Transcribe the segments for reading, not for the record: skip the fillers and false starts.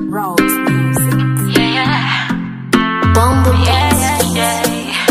Rhodes Music. Yeah. Bumble. Yeah.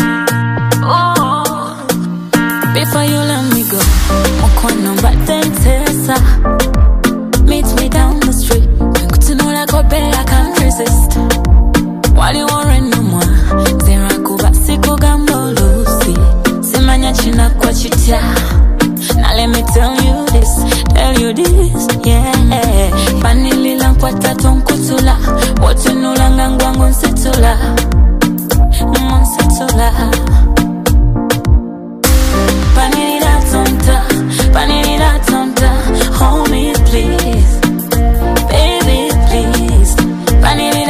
Oh. Before you let me go, Mokono Batentesa. Meet me down the street. To know like a bed, I can't resist. While you worry no more, Zera Kuba Siko Gambo Lucy. Simanya China Kwachitia. Now let me tell you this, yeah. Panili Lankwata Tonkutula. What you know Langangwangon Setula. Setula. Panini tonta, hold me please. Baby please. Panini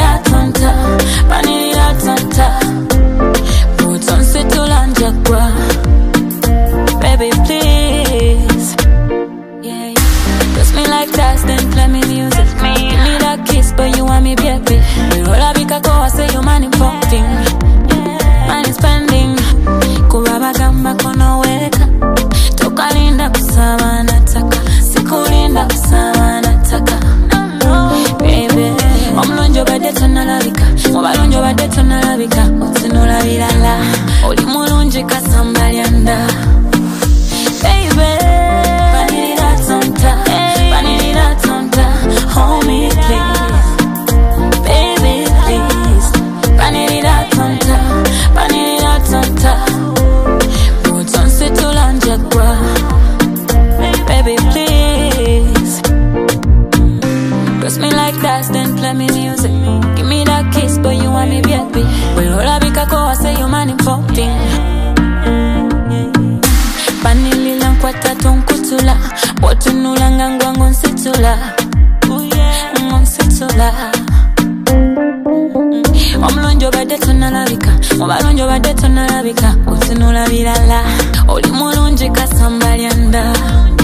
tonta. Put on Setula Njakwa. Baby please. Yeah. Press me like that, then play me music. Give me that kiss, but you want me baby. We roll up because I say you money pumping. Money spending. Kuraba gamba kono weka. Toka linda kusama nataka. Siku linda kusama nataka. Baby. Omlonjo badeto nalabika. Mobalonjo badeto nalabika. Otinula bilala. Oli mulunji kasambali anda. Baby. Panini tonta. Hold me please. Baby please. Panini tonta. Put on Setula Njakwa. Baby please. Press me like that, then play me music. Give me that kiss, but you want me baby. We roll up because I say you money pumping. Panili Lankwata Tonkutula. What you know Langangwangon Setula. Setula. Omlonjo badeto nalabika. Mobalonjo badeto nalabika. Otinula bilala. Oli mulunji kasambali anda.